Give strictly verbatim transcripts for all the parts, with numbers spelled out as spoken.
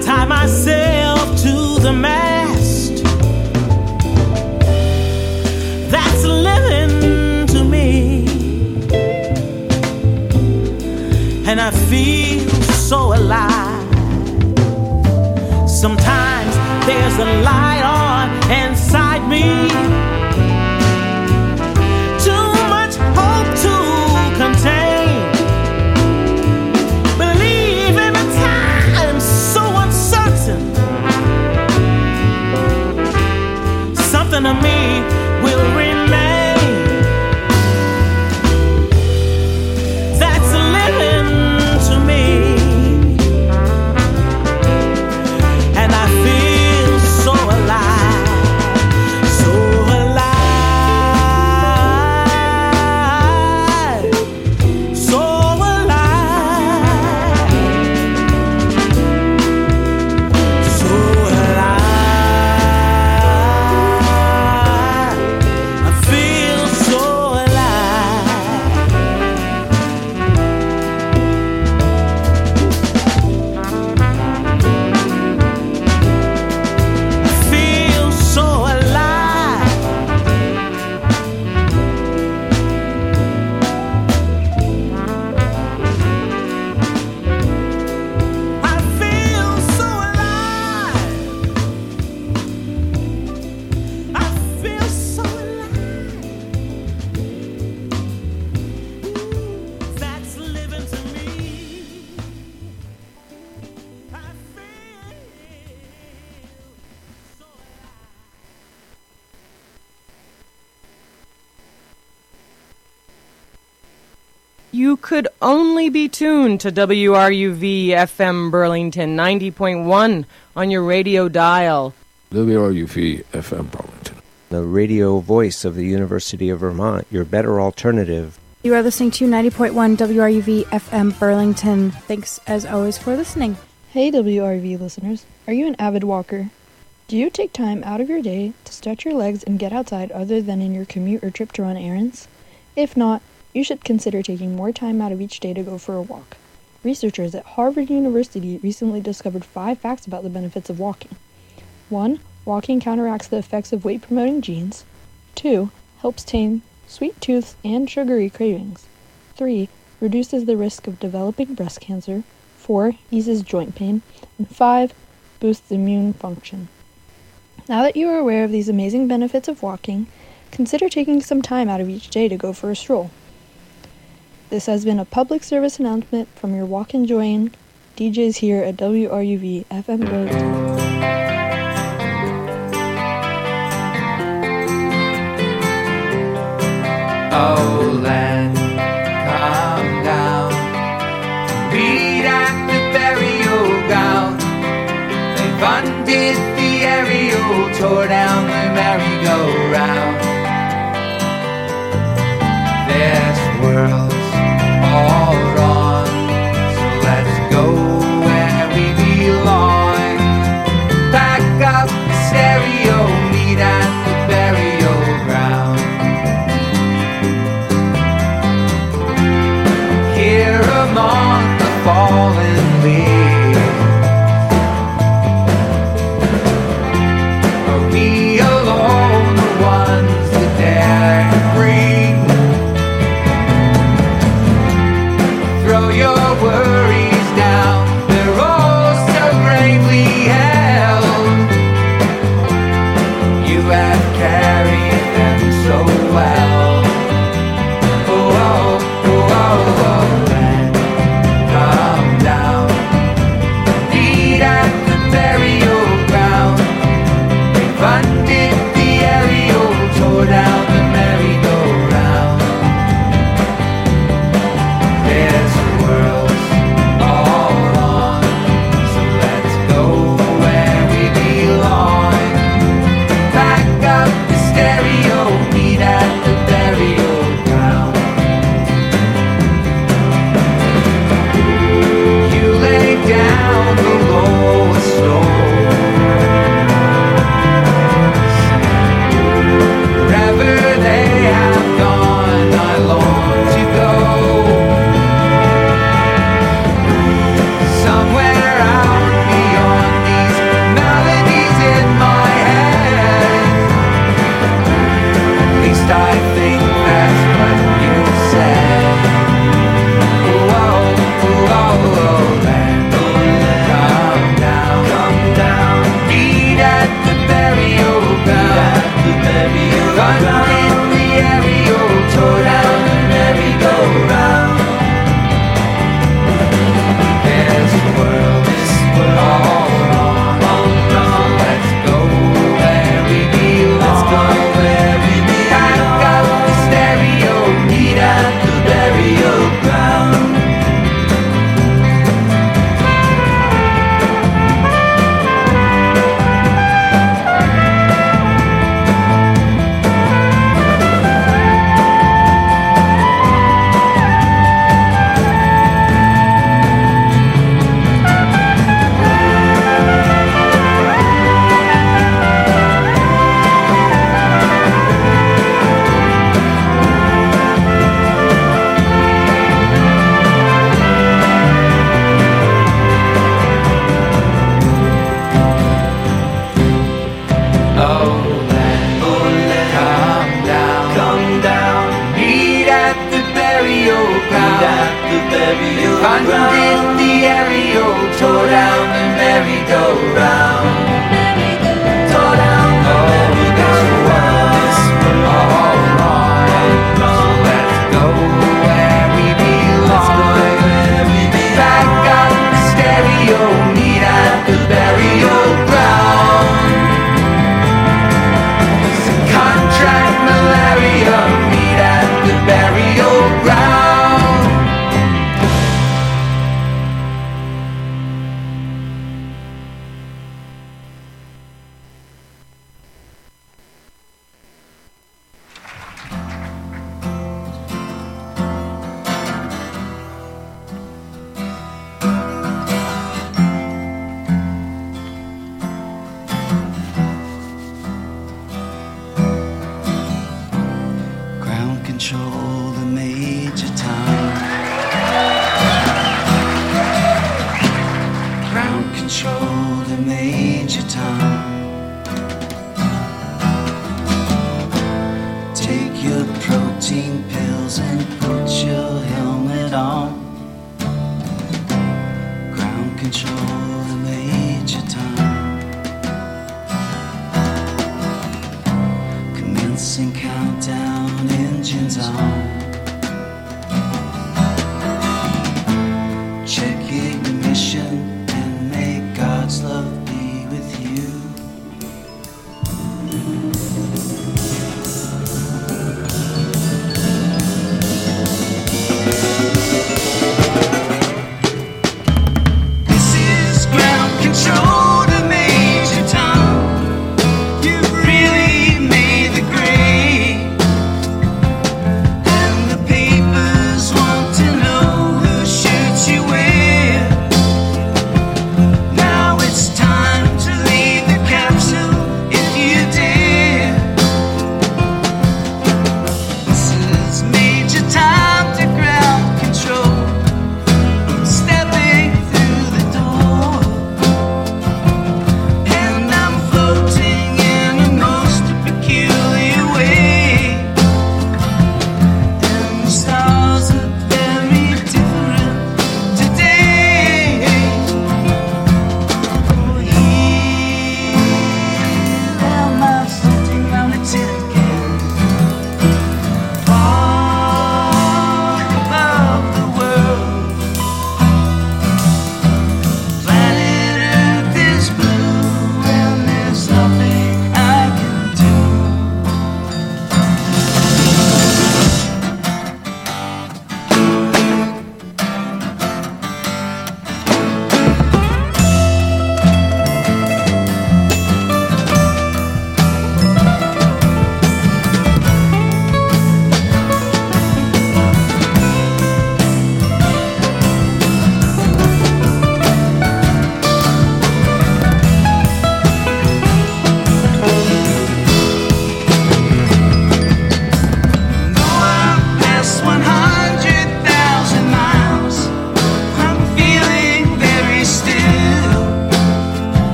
tie myself to the mast. That's living to me. And I feel so alive. Sometimes there's a light on inside me. Too much hope to contain. Believe in a time so uncertain. Something of me will remain. That's living to me. And I feel so alive, so alive, so alive, so alive. I feel so You could only be tuned to W R U V F M Burlington ninety point one on your radio dial. W R U V F M Burlington, the radio voice of the University of Vermont, your better alternative. You are listening to ninety point one W R U V F M Burlington. Thanks, as always, for listening. Hey, W R U V listeners. Are you an avid walker? Do you take time out of your day to stretch your legs and get outside other than in your commute or trip to run errands? If not, you should consider taking more time out of each day to go for a walk. Researchers at Harvard University recently discovered five facts about the benefits of walking. one. Walking counteracts the effects of weight-promoting genes. two. Helps tame sweet tooths and sugary cravings. three. Reduces the risk of developing breast cancer. four. Eases joint pain. And five. Boosts immune function. Now that you are aware of these amazing benefits of walking, consider taking some time out of each day to go for a stroll. This has been a public service announcement from your walk-enjoying D Js here at W R U V F M Burlington. Oh, land, come down, read at the burial ground. They've undid the aerial, tore down the merry-go-round. This world's all wrong, so let's go where we belong. Pack up the stereo, meet at the burial ground. Here among the fallen leaves, are we alone, the ones that dare to breathe? Throw your worries down, they're all so bravely held. You have carried them so well. Oh, oh, oh, oh, oh, land, come down, undid the aerial, tore down the merry-go-round, tore down the merry-go-round. All wrong, so let's go where we belong. Back up the stereo, meet at the burial ground. So contract malaria, meet at the burial ground. Ground control the major town. Ground control the major town. Take your protein pills and put your helmet on. Ground control the major town. Commencing countdown, engines on. Check ignition and may God's love be with you. This is ground control to Major Tom. You've really made the grade, and the papers want to know who shoots you where.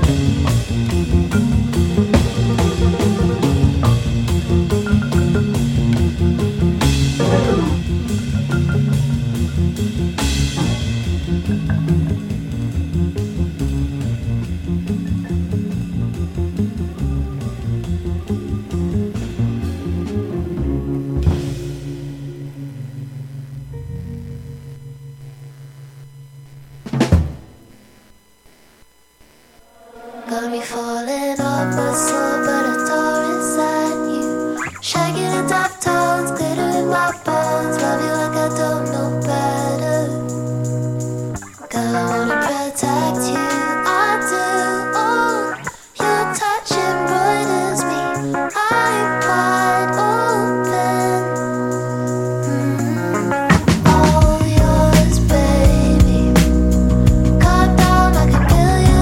Got me falling off the